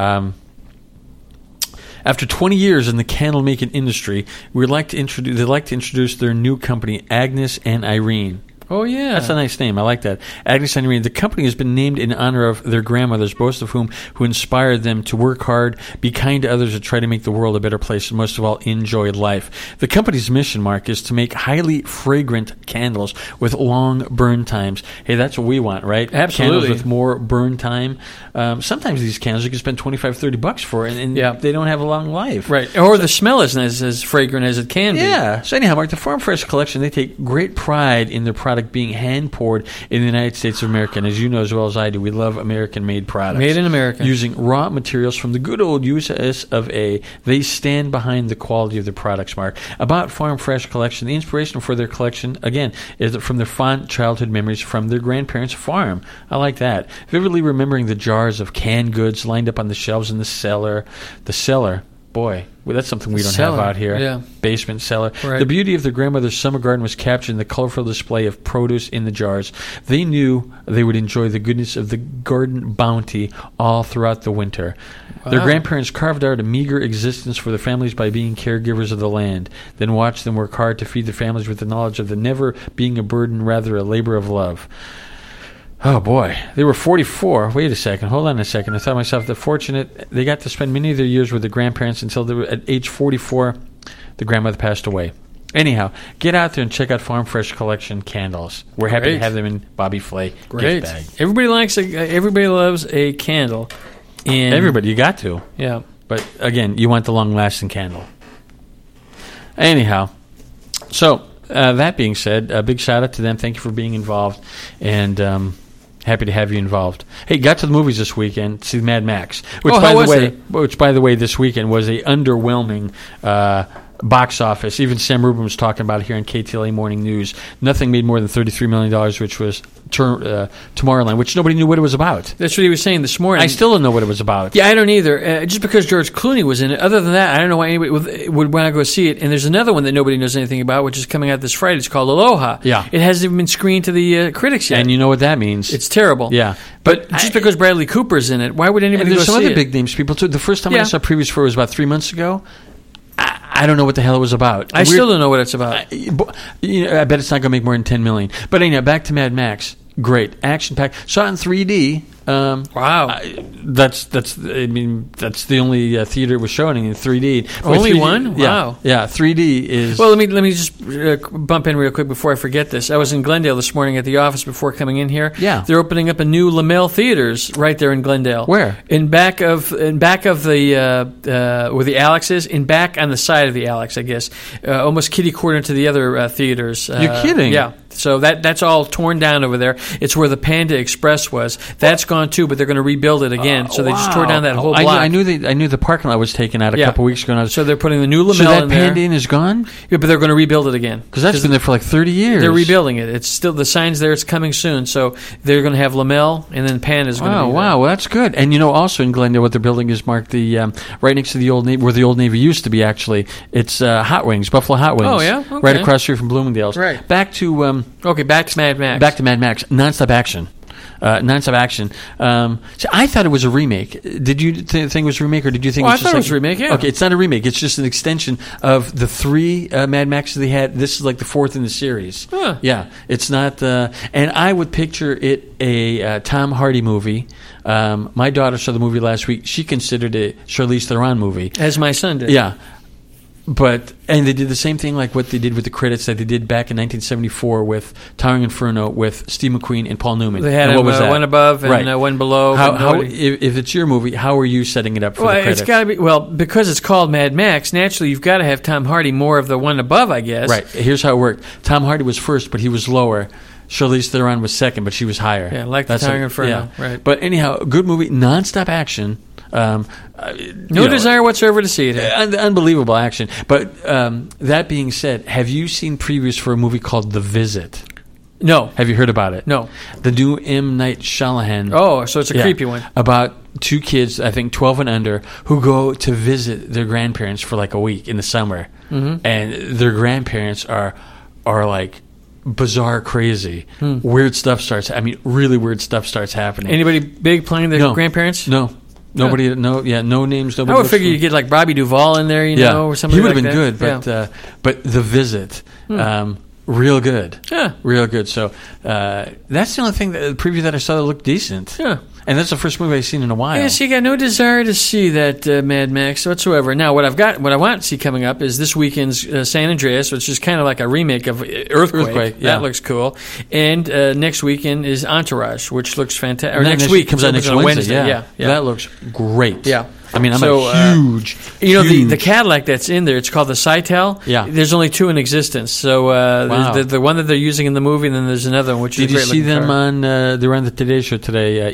After 20 years in the candle-making industry, they'd like to introduce their new company, Agnes and Irene. Oh, yeah. That's a nice name. I like that. Agnes and Irene. The company has been named in honor of their grandmothers, both of whom who inspired them to work hard, be kind to others, and try to make the world a better place, and most of all, enjoy life. The company's mission, Mark, is to make highly fragrant candles with long burn times. Hey, that's what we want, right? Absolutely. Candles with more burn time. Sometimes these candles you can spend $25-$30 for, and they don't have a long life. Right. Or the smell isn't as fragrant as it can be. Yeah. So anyhow, Mark, the Farm Fresh Collection, they take great pride in their product being hand-poured in the United States of America. And as you know as well as I do, we love American-made products. Made in America. Using raw materials from the good old US of A. They stand behind the quality of their products, Mark. About Farm Fresh Collection, the inspiration for their collection, again, is from their fond childhood memories from their grandparents' farm. I like that. Vividly remembering the jars of canned goods lined up on the shelves in the cellar. The cellar. Boy, that's something we don't have out here. Yeah. Basement cellar. Right. The beauty of their grandmother's summer garden was captured in the colorful display of produce in the jars. They knew they would enjoy the goodness of the garden bounty all throughout the winter. Wow. Their grandparents carved out a meager existence for their families by being caregivers of the land, then watched them work hard to feed their families with the knowledge of the never being a burden, rather a labor of love. Oh, boy. They were 44. Wait a second. Hold on a second. I thought myself, they're fortunate. They got to spend many of their years with their grandparents until they were at age 44. The grandmother passed away. Anyhow, get out there and check out Farm Fresh Collection candles. We're happy to have them in Bobby Flay gift bag. Everybody loves a candle. Everybody, you got to. Yeah. But, again, you want the long-lasting candle. Anyhow, so that being said, a big shout-out to them. Thank you for being involved. And happy to have you involved. Hey, got to the movies this weekend to see Mad Max, which by the way this weekend was a underwhelming box office. Even Sam Rubin was talking about it here on KTLA Morning News. Nothing made more than $33 million, which was Tomorrowland, which nobody knew what it was about. That's what he was saying this morning. I still don't know what it was about. Yeah, I don't either. Just because George Clooney was in it. Other than that, I don't know why anybody would want to go see it. And there's another one that nobody knows anything about, which is coming out this Friday. It's called Aloha. Yeah. It hasn't even been screened to the critics yet. And you know what that means. It's terrible. Yeah. But just because Bradley Cooper's in it, why would anybody go see it? There's some other big names people too. The first time I saw previews for it was about 3 months ago. I don't know what the hell it was about. I still don't know what it's about. I bet it's not going to make more than $10 million. But anyhow, back to Mad Max. Great, action-packed. Saw it in 3D. Wow. That's the only theater it was showing in 3D. Only 3D, one? Wow. Yeah, 3D is... Well, let me just bump in real quick before I forget this. I was in Glendale this morning at the office before coming in here. Yeah. They're opening up a new Lamel Theaters right there in Glendale. Where? In back of the where the Alex is, in back on the side of the Alex, I guess. Almost kitty corner to the other theaters. You're kidding? Yeah. So that's all torn down over there. It's where the Panda Express was. That's gone too, but they're going to rebuild it again. So they just tore down that whole block. I knew the parking lot was taken out a couple weeks ago. So they're putting the new Lamel in there. So that Panda Inn is gone? Yeah, but they're going to rebuild it again. Because that's been there for like 30 years. They're rebuilding it. It's still, the sign's there. It's coming soon. So they're going to have Lamel, and then Panda's going to be there. Wow, well, that's good. And also in Glendale, what they're building is, Mark, the right next to the Old Navy, where the Old Navy used to be, actually. It's Hot Wings, Buffalo Hot Wings. Oh, yeah? Okay. Right across the street from Bloomingdale's. Right. Back to Back to Mad Max. Back to Mad Max. Nonstop action. Nonstop Action. So I thought it was a remake. Did you think it was a remake, or did you think? I thought it was a remake. Yeah. Okay, it's not a remake. It's just an extension of the 3 Mad Maxes they had. This is like the 4th in the series. Huh. Yeah, it's not. And I would picture it a Tom Hardy movie. My daughter saw the movie last week. She considered it a Charlize Theron movie. As my son did. Yeah. And they did the same thing like what they did with the credits that they did back in 1974 with Towering Inferno with Steve McQueen and Paul Newman. They had one above and one below. If it's your movie, how are you setting it up for the credits? It's got to be, because it's called Mad Max, naturally you've got to have Tom Hardy more of the one above, I guess. Right. Here's how it worked. Tom Hardy was first, but he was lower. Charlize Theron was second, but she was higher. Yeah, like the Towering Inferno. Yeah. Right. But anyhow, good movie, nonstop action. No desire whatsoever to see it. Unbelievable action. But that being said, have you seen previews for a movie called The Visit? No. Have you heard about it? No. The new M. Night Shyamalan. Oh, so it's a creepy one. About 2 kids, I think 12 and under, who go to visit their grandparents for like a week in the summer. Mm-hmm. And their grandparents are like bizarre, crazy. Weird stuff starts. Really weird stuff starts happening. Anybody big playing their grandparents? No. Nobody, no names. Nobody. I would figure you get like Bobby Duvall in there, or something. He would like have been good, but The Visit, real good, real good. So that's the only thing, the preview that I saw that looked decent. Yeah. And that's the first movie I've seen in a while. Yes, you got no desire to see that Mad Max whatsoever. Now, what I want to see coming up is this weekend's San Andreas, which is kind of like a remake of Earthquake. Yeah. That looks cool. And next weekend is Entourage, which looks fantastic. Or next week comes out next Wednesday. Yeah. That looks great. Yeah. I'm a huge. The Cadillac that's in there, it's called the Cytel. Yeah. There's only 2 in existence. So there's the one that they're using in the movie, and then there's another one, which is a great looking car. Did you see them on? They were on the Today Show today.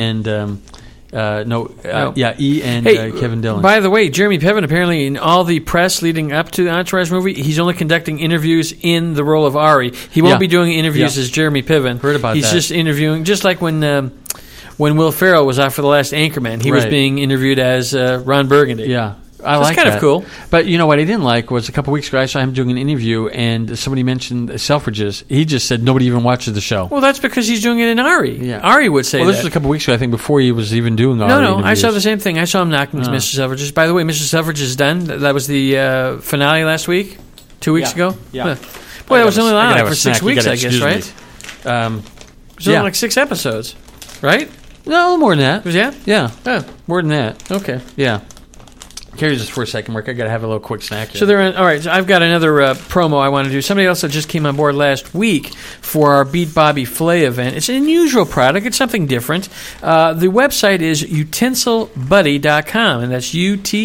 E and Kevin Dillon. By the way, Jeremy Piven, apparently in all the press leading up to the Entourage movie, he's only conducting interviews in the role of Ari. He won't be doing interviews as Jeremy Piven. Heard about that. He's just interviewing, just like when Will Ferrell was out for the last Anchorman, he was being interviewed as Ron Burgundy. Yeah. I like that. It's kind of cool. But you know what I didn't like was a couple weeks ago I saw him doing an interview and somebody mentioned Selfridges. He just said nobody even watches the show. Well, that's because he's doing it in Ari. Yeah. Ari would say that. Well, this was a couple weeks ago, I think, before he was even doing Ari. No, I saw the same thing. I saw him knocking Mr. Selfridges. By the way, Mr. Selfridges is done. That was the finale last week, 2 weeks ago. Yeah. Boy, that was only on for 6 weeks, I guess, right? It was only like 6 episodes, right? No, more than that. Was that? Yeah. More than that. Okay. Yeah. Carry this for a second, Mark. I got to have a little quick snack here. So all right. So I've got another promo I want to do. Somebody else that just came on board last week for our Beat Bobby Flay event. It's an unusual product. It's something different. The website is utensilbuddy.com, and that's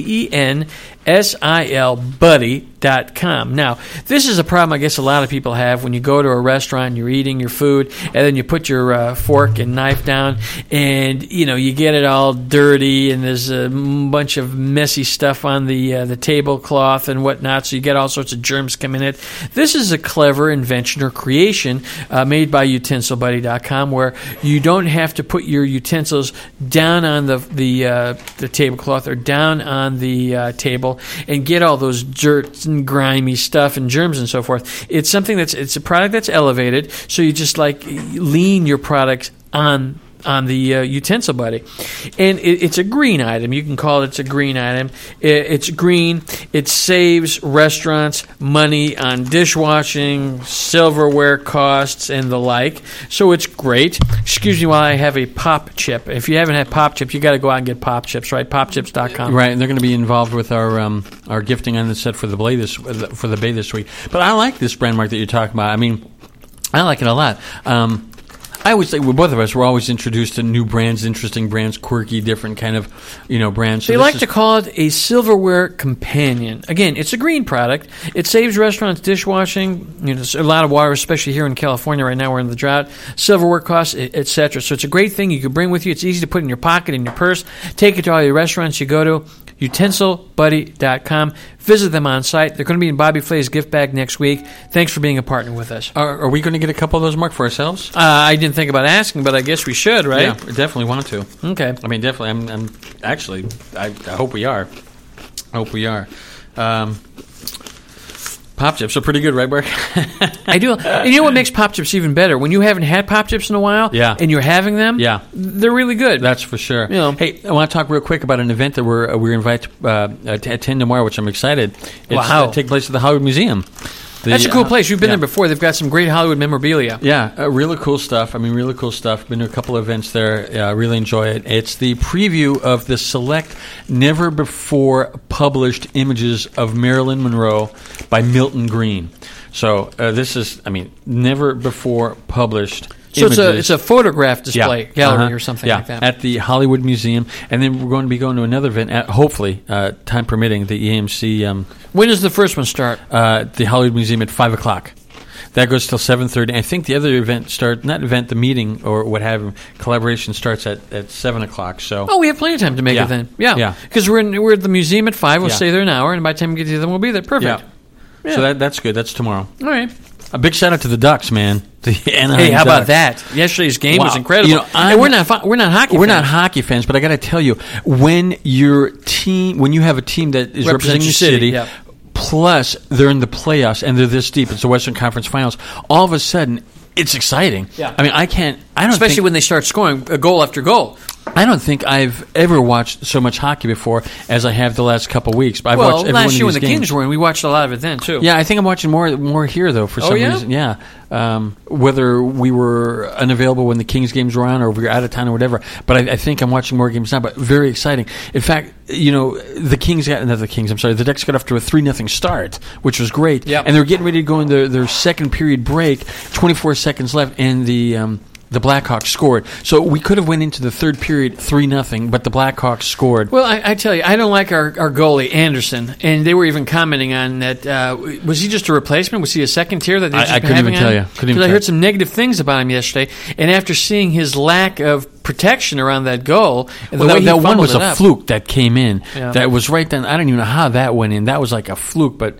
UTENSIL Now, this is a problem I guess a lot of people have when you go to a restaurant, you're eating your food, and then you put your fork and knife down, and you get it all dirty, and there's a bunch of messy stuff on the tablecloth and whatnot, so you get all sorts of germs coming in it. This is a clever invention or creation made by utensilbuddy.com, where you don't have to put your utensils down on the tablecloth or down on the table and get all those dirt and grimy stuff and germs and so forth. It's a product that's elevated, so you just lean your products on the Utensil Buddy. And it's a green item. You can call it a green item. It's green. It saves restaurants money on dishwashing, silverware costs, and the like. So it's great. Excuse me while I have a Pop Chip. If you haven't had Pop Chip, you got to go out and get Pop Chips, right? PopChips.com. Right, and they're going to be involved with our gifting on the set for the Bay this week. But I like this brand, Mark, that you're talking about. I mean, I like it a lot. I would say, both of us, we're always introduced to new brands, interesting brands, quirky, different kind of, brands. So they like to call it a silverware companion. Again, it's a green product. It saves restaurants dishwashing. There's a lot of water, especially here in California right now. We're in the drought. Silverware costs, etc. So it's a great thing you can bring with you. It's easy to put in your pocket, in your purse. Take it to all your restaurants you go to. utensilbuddy.com. Visit them on site. They're going to be in Bobby Flay's gift bag next week. Thanks for being a partner with us. Are we going to get a couple of those, Mark, for ourselves? I didn't think about asking, but I guess we should, right? Yeah, we definitely want to. Okay. I mean, definitely. I'm actually, I hope we are. Pop Pop chips are pretty good, right, Mark? I do. And you know what makes Pop Chips even better? When you haven't had Pop Chips in a while, and you're having them, they're really good. That's for sure. You know. Hey, I want to talk real quick about an event that we're invited to attend tomorrow, which I'm excited. It's taking place at the Hollywood Museum. That's a cool place. You've been there before. They've got some great Hollywood memorabilia. Yeah, really cool stuff. Really cool stuff. Been to a couple of events there. Really enjoy it. It's the preview of the select never-before-published images of Marilyn Monroe by Milton Green. So this is, never-before-published images. So it's a photograph display gallery or something like that. At the Hollywood Museum. And then we're going to be going to another event, hopefully, time permitting, the EMC. When does the first one start? The Hollywood Museum at 5 o'clock. That goes till 7:30. I think the other event the meeting or what have you, collaboration starts at 7 o'clock. So we have plenty of time to make it then. Yeah. Because we're at the museum at 5. We'll stay there an hour, and by the time we get to them, we'll be there. Perfect. Yeah. So that's good. That's tomorrow. All right. A big shout out to the Ducks, man. The Anaheim Hey, how Ducks. about that? Yesterday's game was incredible. We're not hockey. We're not hockey fans, but I got to tell you, when you have a team that is representing your city, plus they're in the playoffs and they're this deep, it's the Western Conference Finals. All of a sudden, it's exciting. Yeah. Especially when they start scoring goal after goal. I don't think I've ever watched so much hockey before as I have the last couple of weeks. But I've watched every last year when the games. Kings were in, we watched a lot of it then too. Yeah, I think I'm watching more here though for some reason. Yeah, whether we were unavailable when the Kings games were on or we were out of town or whatever. But I think I'm watching more games now. But very exciting. In fact, the Ducks got off to a 3-0 start, which was great. Yep. And they're getting ready to go in their second period break. 24 seconds left, and the Blackhawks scored. So we could have went into the third period 3-0, but the Blackhawks scored. Well, I tell you, I don't like our goalie, Anderson. And they were even commenting on that. Was he just a replacement? Was he a second tier that they just I couldn't even tell you. Because I heard some negative things about him yesterday. And after seeing his lack of protection around that goal, and the way that one was a fluke that came in. Yeah. That was right then. I don't even know how that went in. That was like a fluke. But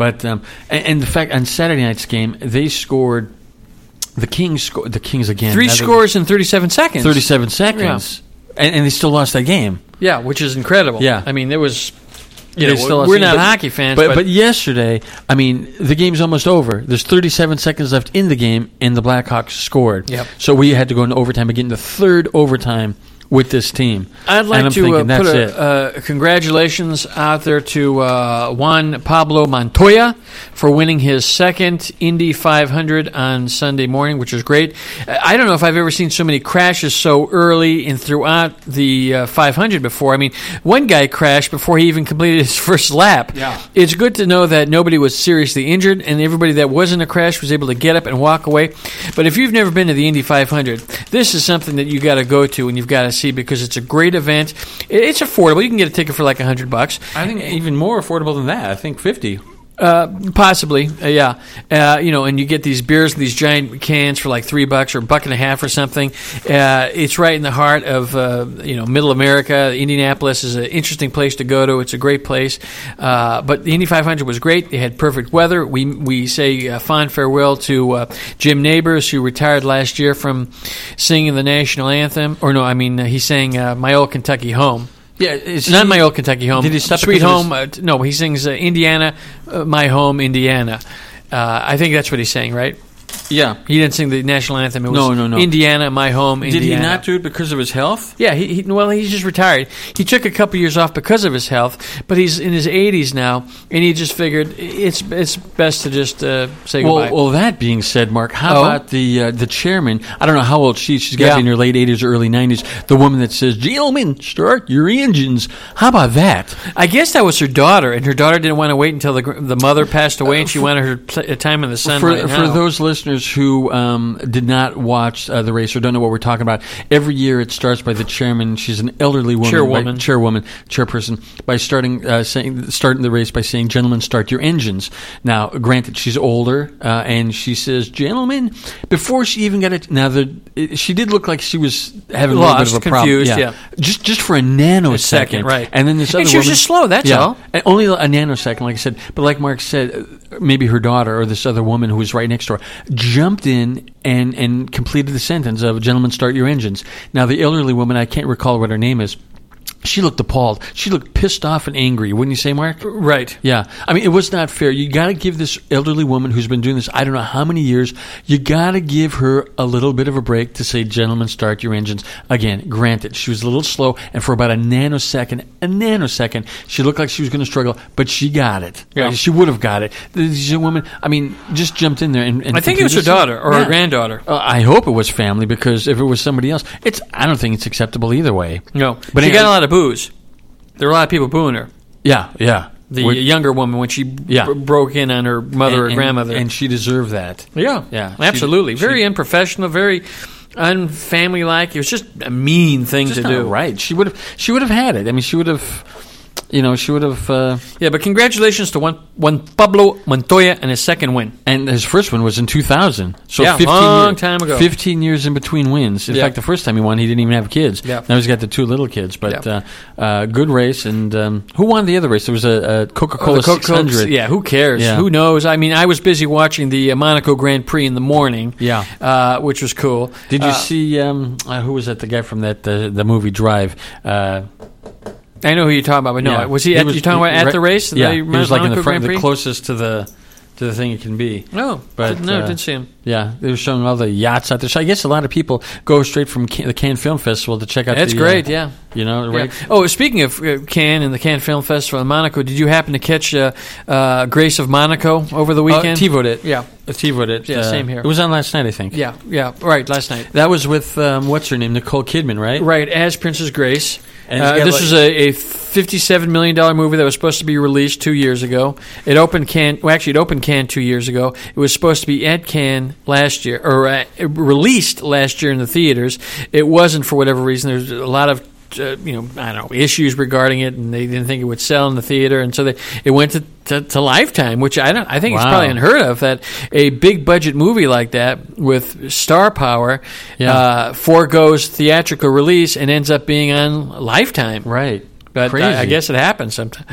and the fact on Saturday night's game, they scored. The Kings again. 3 scores in 37 seconds. 37 seconds. Yeah. And they still lost that game. Yeah, which is incredible. Yeah. There was... we're not hockey fans. But yesterday, the game's almost over. There's 37 seconds left in the game, and the Blackhawks scored. Yep. So we had to go into overtime again, the third overtime with this team. I'd like to put congratulations out there to Juan Pablo Montoya for winning his second Indy 500 on Sunday morning, which is great. I don't know if I've ever seen so many crashes so early and throughout the 500 before. One guy crashed before he even completed his first lap. Yeah. It's good to know that nobody was seriously injured and everybody that was in a crash was able to get up and walk away. But if you've never been to the Indy 500, this is something that you got to go to and you've got to see because it's a great event. It's affordable. You can get a ticket for like $100. I think even more affordable than that. I think $50. Possibly, yeah. And you get these beers in these giant cans for like $3 or $1.50 or something. It's right in the heart of Middle America. Indianapolis is an interesting place to go to. It's a great place. But the Indy 500 was great. They had perfect weather. We say fond farewell to Jim Nabors, who retired last year from singing the national anthem. He sang "My Old Kentucky Home." Yeah, it's not My Old Kentucky Home. Did he stop Sweet Home? No, he sings Indiana, My Home, Indiana. I think that's what he's saying, right? Yeah. He didn't sing the national anthem. It was No. Indiana, My Home, Indiana. Did he not do it because of his health? Yeah, he's just retired. He took a couple years off because of his health, but he's in his 80s now, and he just figured it's best to just say goodbye. Well, that being said, Mark, how about the chairman? I don't know how old she's got to be in her late 80s or early 90s. The woman that says, "Gentlemen, start your engines." How about that? I guess that was her daughter, and her daughter didn't want to wait until the mother passed away, and she wanted her time in the sun. For those listeners who did not watch the race or don't know what we're talking about, every year it starts by the chairman. She's an elderly woman, chairperson, by starting the race by saying, "Gentlemen, start your engines." Now, granted, she's older, and she says, "Gentlemen," before she even got it. Now, she did look like she was having a little bit of a confused, problem. Yeah. Just for a nanosecond, right? And then this other she was just slow. That's all. And only a nanosecond, like I said. But like Mark said, maybe her daughter or this other woman who was right next to her jumped in and completed the sentence of "Gentlemen, start your engines." Now, the elderly woman, I can't recall what her name is, She looked appalled. She looked pissed off and angry. Wouldn't you say, Mark? Right. Yeah. I mean, it was not fair. You got to give this elderly woman who's been doing this, I don't know how many years, you got to give her a little bit of a break to say, gentlemen, start your engines. Again, granted, she was a little slow, and for about a nanosecond, she looked like she was going to struggle, but she got it. Yeah. She would have got it. This woman, I mean, just jumped in there. And I think it was her daughter or her granddaughter. I hope it was family, because if it was somebody else, I don't think it's acceptable either way. No. But she got a lot of boos. There were a lot of people booing her. Yeah. The younger woman, when she broke in on her mother or grandmother. And she deserved that. Yeah, absolutely. Very unprofessional, very unfamily-like. It was just a mean thing to do. Right. She would have had it. I mean, she would have... but congratulations to Juan Pablo Montoya and his second win. And his first one was in 2000. So 15 time ago. 15 years in between wins. In fact, the first time he won, he didn't even have kids. Yeah. Now he's got the two little kids. But good race. And who won the other race? There was a Coca-Cola 600. Yeah, who cares? Yeah. Who knows? I mean, I was busy watching the Monaco Grand Prix in the morning. Yeah. Which was cool. Did you see, who was that, the guy from the movie Drive? I know who you're talking about, but no, was he? You talking about at the race? Yeah, he was like in the front, Grand Prix? the closest to the thing it can be. No, but didn't see him. Yeah, they were showing all the yachts out there. So I guess a lot of people go straight from the Cannes Film Festival to check out. That's great. Yeah, right. Yeah. Oh, speaking of Cannes and the Cannes Film Festival in Monaco, did you happen to catch Grace of Monaco over the weekend? TiVoed it. Yeah, TiVoed it. Yeah, same here. It was on last night, I think. Yeah, right, last night. That was with what's her name, Nicole Kidman, right? Right, as Princess Grace. This was a $57 million movie that was supposed to be released 2 years ago. It opened Cannes 2 years ago. It was supposed to be at Cannes last year, or released last year in the theaters. It wasn't for whatever reason. There's a lot of issues regarding it, and they didn't think it would sell in the theater, and so it went to Lifetime, which I think it's probably unheard of that a big budget movie like that with star power foregoes theatrical release and ends up being on Lifetime. Right, but crazy. I guess it happens sometimes.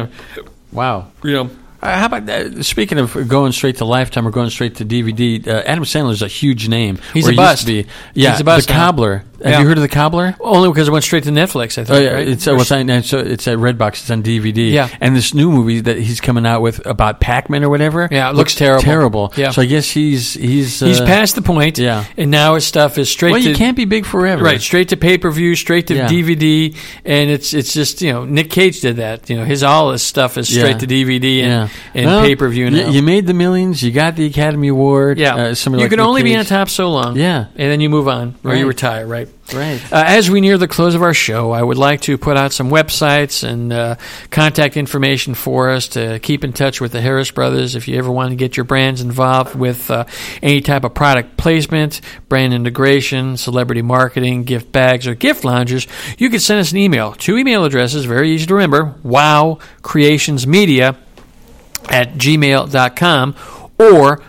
Wow. How about speaking of going straight to Lifetime or going straight to DVD? Adam Sandler's a huge name. He's a bust. He's a bust. The Cobbler. Have you heard of The Cobbler? Only because it went straight to Netflix, I think. Right? It's at Redbox. It's on DVD. Yeah. And this new movie that he's coming out with about Pac-Man or whatever. Yeah, it looks terrible. Terrible. Yeah. So I guess he's past the point. Yeah. And now his stuff is straight. Well, you can't be big forever. Right. Straight to pay-per-view, straight to DVD, and it's just Nick Cage did that. All his stuff is straight to DVD and pay-per-view now. You made the millions. You got the Academy Award. Yeah. You can only be on top so long. Yeah. And then you move on or you retire. Right. Right. As we near the close of our show, I would like to put out some websites and contact information for us to keep in touch with the Harris Brothers. If you ever want to get your brands involved with any type of product placement, brand integration, celebrity marketing, gift bags, or gift loungers, you can send us an email. 2 email addresses, very easy to remember, wowcreationsmedia@gmail.com or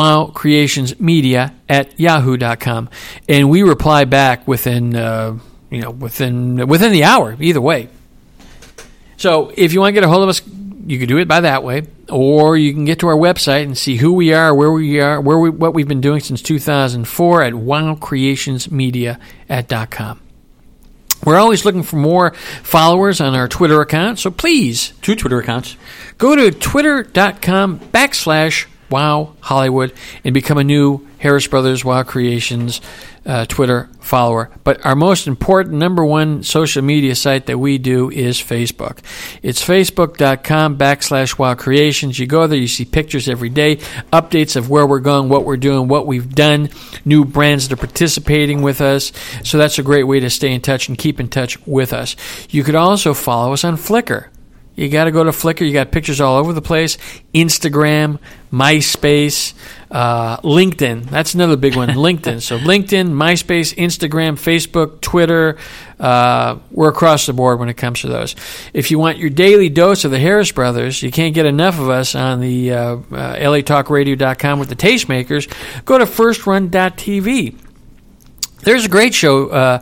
wowcreationsmedia@yahoo.com, and we reply back within the hour, either way. So if you want to get a hold of us, you can do it by that way, or you can get to our website and see who we are, where we are, what we've been doing since 2004 at wowcreationsmedia.com. We're always looking for more followers on our Twitter account, so please 2 Twitter accounts. Go to twitter.com/Wow Hollywood and become a new Harris Brothers Wow Creations Twitter follower. But our most important #1 social media site that we do is Facebook. It's facebook.com/Wow Creations. You go there, you see pictures every day, updates of where we're going, what we're doing, what we've done, new brands that are participating with us. So that's a great way to stay in touch and keep in touch with us. You could also follow us on Flickr. You got to go to Flickr. You got pictures all over the place. Instagram, MySpace, LinkedIn. That's another big one, LinkedIn. So LinkedIn, MySpace, Instagram, Facebook, Twitter. We're across the board when it comes to those. If you want your daily dose of the Harris Brothers, you can't get enough of us on the LATalkRadio.com with the Tastemakers, go to FirstRun.tv. There's a great show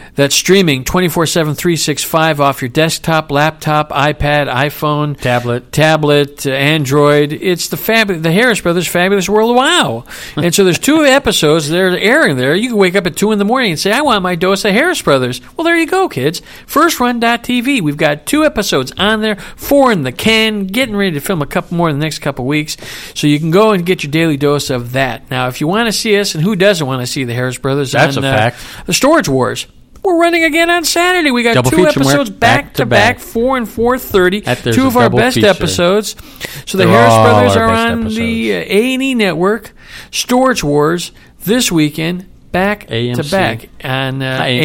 that's streaming 24/7, 365 off your desktop, laptop, iPad, iPhone, tablet, Android. It's the Harris Brothers Fabulous World of Wow. And so there's 2 episodes that are airing there. You can wake up at 2 in the morning and say, I want my dose of Harris Brothers. Well, there you go, kids. FirstRun.tv. We've got 2 episodes on there, 4 in the can, getting ready to film a couple more in the next couple weeks. So you can go and get your daily dose of that. Now, if you want to see us, and who doesn't want to see the Harris Brothers? That's a fact. The Storage Wars. We're running again on Saturday. We got double 2 episodes back to back, 4 and 4:30. 2 of our best episodes. So the Harris Brothers are on the A&E network. Storage Wars this weekend, back to back on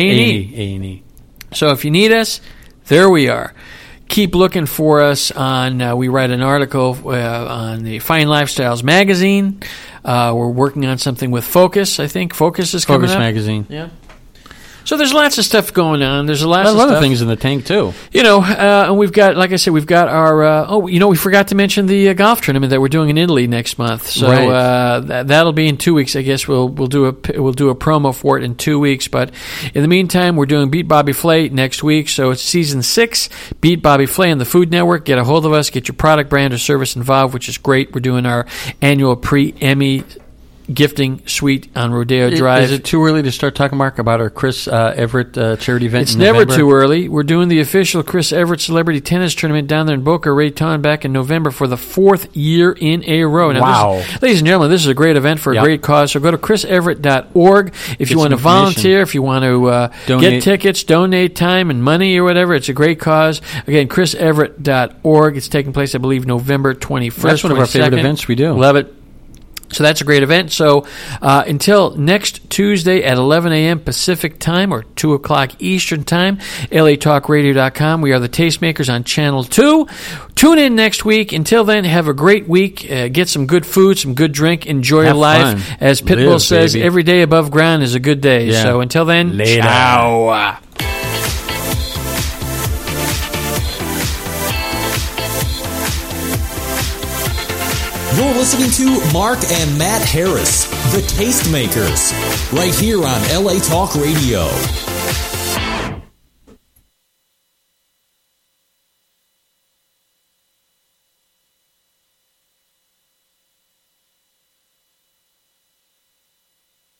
A&E. So if you need us, there we are. Keep looking for us on. We write an article on the Fine Lifestyles magazine. We're working on something with Focus. I think Focus is coming up. Focus magazine. Yeah. So there's lots of stuff going on. There's a lot of other things in the tank too. And we've got, like I said, we've got our. We forgot to mention the golf tournament that we're doing in Italy next month. So that'll be in 2 weeks. I guess we'll do a promo for it in 2 weeks. But in the meantime, we're doing Beat Bobby Flay next week. So it's season 6. Beat Bobby Flay on the Food Network. Get a hold of us. Get your product, brand, or service involved, which is great. We're doing our annual pre-Emmy gifting suite on Rodeo Drive. Is it too early to start talking, Mark, about our Chris Everett charity event? It's never too early. We're doing the official Chris Everett Celebrity Tennis Tournament down there in Boca Raton back in November for the 4th year in a row. Now, wow. Ladies and gentlemen, this is a great event for a great cause. So go to chriseverett.org if you want to volunteer, if you want to get tickets, donate time and money or whatever. It's a great cause. Again, chriseverett.org. It's taking place, I believe, November 21st. That's one of our favorite events we do. Love it. So that's a great event. So until next Tuesday at 11 a.m. Pacific Time or 2 o'clock Eastern Time, LATalkRadio.com. We are the Tastemakers on Channel 2. Tune in next week. Until then, have a great week. Get some good food, some good drink. Enjoy your life. Fun. As Pitbull says, every day above ground is a good day. Yeah. So until then, later. Ciao. You're listening to Mark and Matt Harris, the Tastemakers, right here on LA Talk Radio.